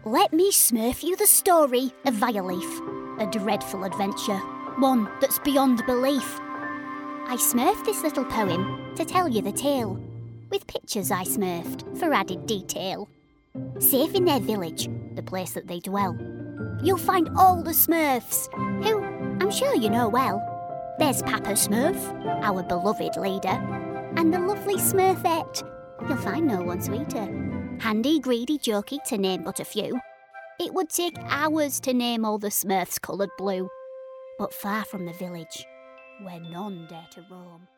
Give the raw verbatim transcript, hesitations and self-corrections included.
Let me smurf you the story of Violleaf, a dreadful adventure, one that's beyond belief. I smurfed this little poem to tell you the tale, with pictures I smurfed for added detail. Safe in their village, the place that they dwell, you'll find all the Smurfs, who I'm sure you know well. There's Papa Smurf, our beloved leader, and the lovely Smurfette. You'll find no one sweeter. Handy, greedy, jokey, to name but a few. It would take hours to name all the Smurfs coloured blue, but far from the village, where none dare to roam.